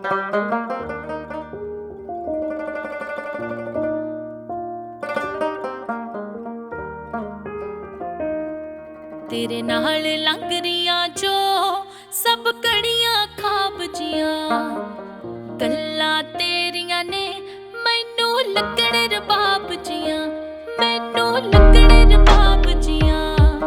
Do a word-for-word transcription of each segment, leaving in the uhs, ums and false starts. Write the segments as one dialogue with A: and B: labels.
A: तेरे नाल लंघ रहियां जो सब घड़ियां ख्वाब जियां गल्लां तेरियां ने मैनू लगण रबाब जियां मैनू लगण रबाब जियां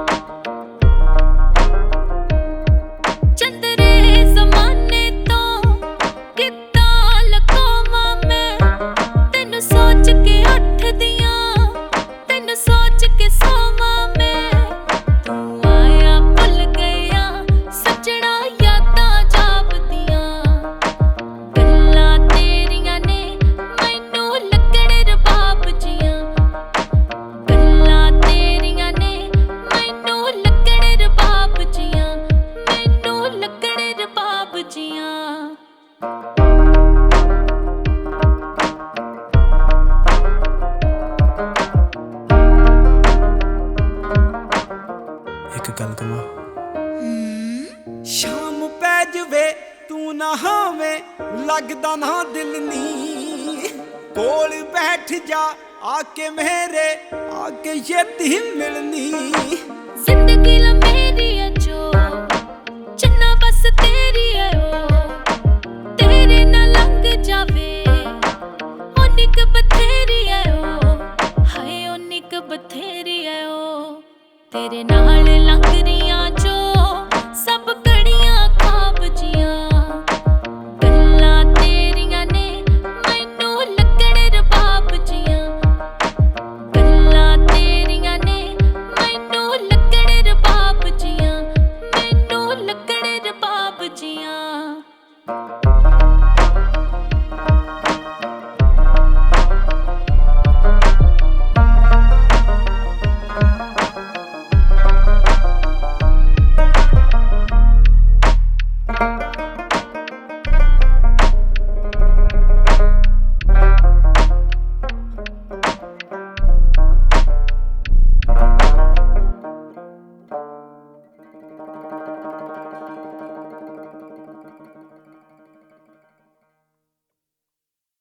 A: चंदरे ज़माने तो कित्तां लकोवां मैं तैनू सोच के उठदियां तैनू सोच के सोवां मैं
B: एक गल कमा शाम पै जवे तू ना हावे लगदा ना दिल नी कोल बैठ जा आके मेरे आके छेती मिलनी
A: जिंदगी ला मेरी है जो चन्ना बस तेरी है ओ तेरे ना लंघ जावे ओ निक बथेरी है ओ हाय ओ निक बथेरी है ओ तेरे नाल लंघ रही